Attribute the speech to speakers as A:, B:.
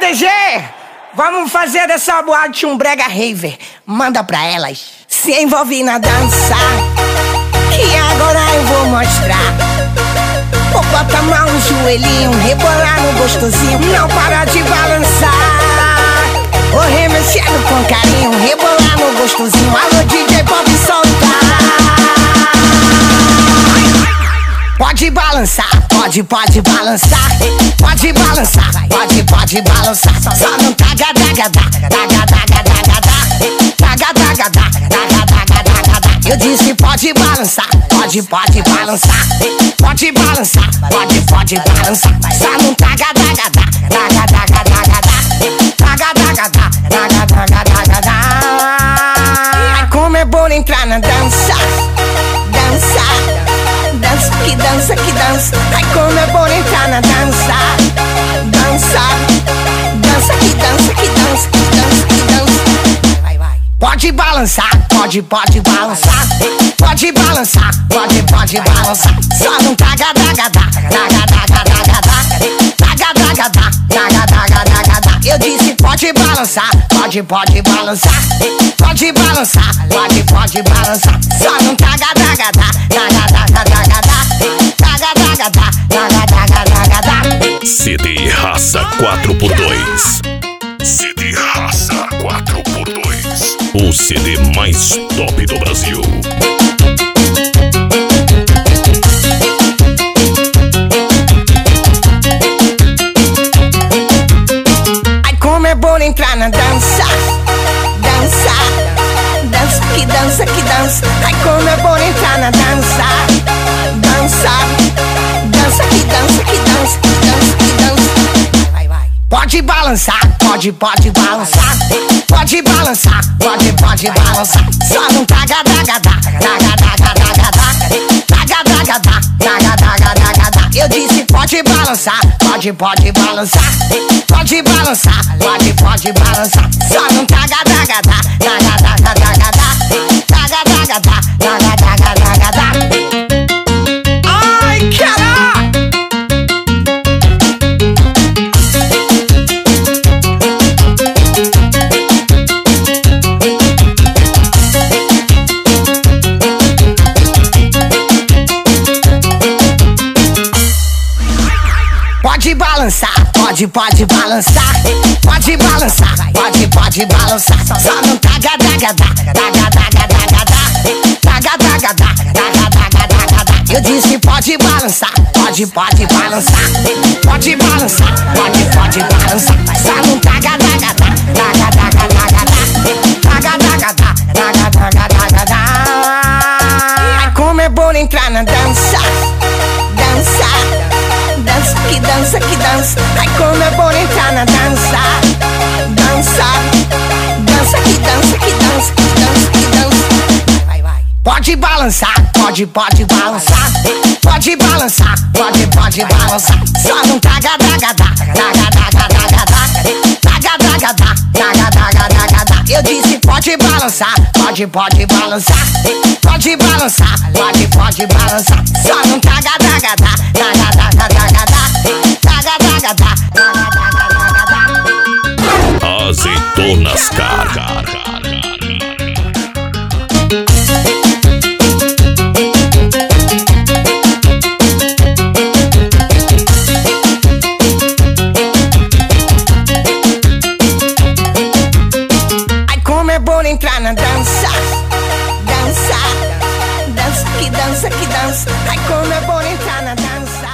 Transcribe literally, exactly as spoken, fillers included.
A: D G, vamos fazer dessa boate um brega raver. Manda pra elas se envolver na dança, que agora eu vou mostrar. Vou botar a mão no joelhinho, rebolar no gostosinho, não para de balançar. Vou remexendo com carinho, rebolar no gostosinho. Alô D J, pode soltar. Pode balançar, pode, pode balançar. Pode balançar, pode, pode balançar. Só não taga, taga, taga, taga, taga, taga, taga, taga, taga, taga, taga. Eu disse pode balançar, pode, pode balançar. Pode balançar, pode, pode balançar. Só não taga, taga, taga, taga, taga, taga, taga, taga, taga, taga, taga, taga. Ai, como é bom entrar na dança, dança. Dança, que dança, que dança. Ai, como é bom entrar na dança. Dança, dança, que dança, que dança, que dança, que dança. Vai, vai. Pode balançar, pode, pode balançar. Pode balançar, pode, pode balançar. Só não taga, taga, taga, taga, taga, taga, taga, taga, taga, taga, taga, taga. Eu disse pode balançar, pode, pode balançar. Pode balançar, pode, pode balançar. Só não taga, taga, taga, taga, taga, taga, taga, taga, taga, taga, taga.
B: C D Raça quatro por dois. C D Raça quatro por dois. O C D mais top do Brasil.
A: Ai, como é bom entrar na dança, dança, dança, que dança, que dança. Ai, como é bom entrar na dança, dança, dança, que dança, que dança, que dança, que dança. Vai, vai. Pode balançar, pode, pode balançar. Pode balançar, pode, pode balançar. Só não taga, taga, taga, taga, taga, taga, taga, taga, taga, taga, taga, taga. Eu disse pode balançar, pode, pode balançar. Pode balançar, pode, pode balançar. Só não taga, taga, taga, taga, taga, taga, taga, taga, taga, taga, taga, taga. Ai, caraca! Pode balançar, pode, pode balançar. Pode balançar, pode, pode balançar. Só não taga, taga, taga, taga, taga, taga, taga, taga, taga, taga, taga, taga. Eu disse pode balançar, pode, pode balançar. Pode balançar, pode, pode balançar. Só não taga, taga, taga, taga, taga, taga, taga, taga, taga, taga, taga, taga. Ai, como é bom entrar na dança, dança. Dança, que dança, que dança. Ai, como é bom entrar na dança, dança, dança, que dança, que dança, que dança, que dança. Vai, vai. Pode balançar, pode, pode balançar. Pode balançar, pode, pode balançar. Só não taga, taga, taga, taga, taga, taga, taga, taga, taga, taga, taga, taga. Eu disse pode balançar, pode, pode balançar. Pode balançar, pode, pode balançar. Só não taga, taga, taga, taga, taga, taga, taga, taga, taga, taga, taga.
B: Azeitonas Car.
A: Ai, como é bom entrar na dança, dança, dança, que dança, que dança. Ai, como é bom entrar na dança.